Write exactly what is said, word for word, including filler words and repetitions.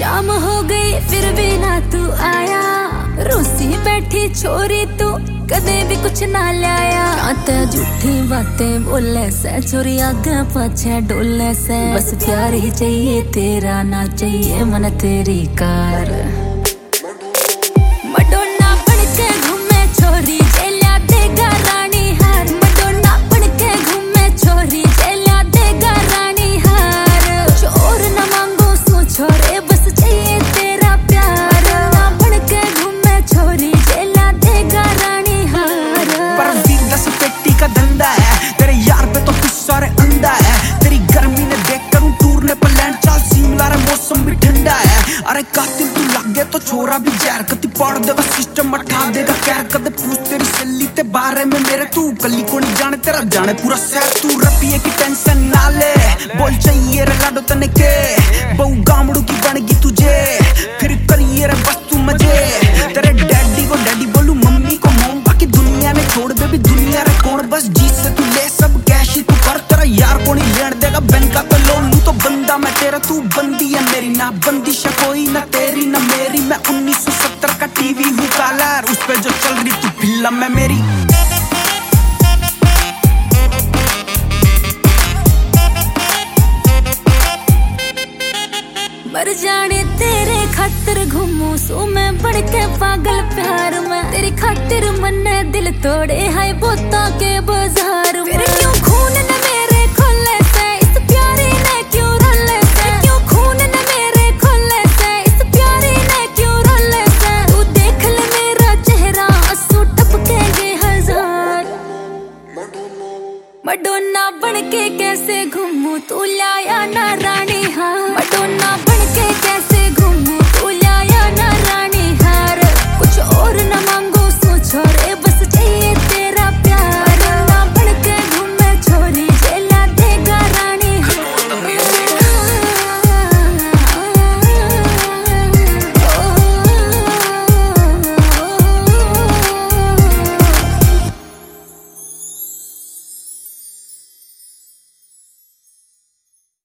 शाम हो गई फिर भी ना तू आया, रूसी बैठी छोरी तू कदे भी कुछ ना लाया। आते झूठी बातें बोले से छोरी आगे पाछे डोले से, बस प्यार ही चाहिए तेरा ना चाहिए मन तेरी कार। मडोना बन के घूमे छोरी जेलिया देगा रानी हार, मडोना बन के घूमे छोरी जेलिया देगा रानी हार। चोर न मांगो सो छोरे बस चाहिए तेरा प्यार, ना बन के घूमे छोरी जेलिया देगा रानी हार। पर वीर दस पेटी का धंधा है तेरे यार पे तो कुछ सारे अंधा है, तेरी गर्मी ने देख कर टूरने पर लैंड चाल शिमला रे मौसम भी ठंडा है। अरे कातिल तू लग गया तो छोरा भी जहर कति पाड़ देगा सिस्टम उठा देगा कहर कदे पूछ तेरी सल्ली ते बारे में मेरे तू कली को नहीं जाने तेरा जाने पूरा शहर। तू रपिए की टेंशन ना ले बोल चाहिए रे लाडो तने के बहु गामड़ू की बनगी तुझे फिर करिए रे बस तू मजे। तेरे डैडी को डैडी बोलू मम्मी को मोम बाकी दुनिया ने छोड़ दे भी दुनिया रे कौन बस जीत से तू ले सब कैश ही तू कर तेरा यार को नहीं लेन देगा बैंक का तो लोन लू तो बंदा मैं तेरा तू बंदी है मेरी ना बंदिश कोई ना तेरी ना मेरी। मैं उन्नीस सौ सत्तर का टीवी हूँ काला उस पे जो चल रही तू फिल्म में मेरी। मर जाने तेरे खातिर घूमू सो मैं बढ़ के पागल प्यार में, तेरी खातिर मन्ने दिल तोड़े है बोता के बाजार। फिर क्यों खून न मेरे खोले से इस प्यारे ने क्यों रोले से, क्यों खून न मेरे खोले से इस प्यारे ने क्यों रोले से। तू देख ले मेरा चेहरा आंसू टपकेंगे हजार, मडोना बन के कैसे घूमू तू लाया ना रानी हार।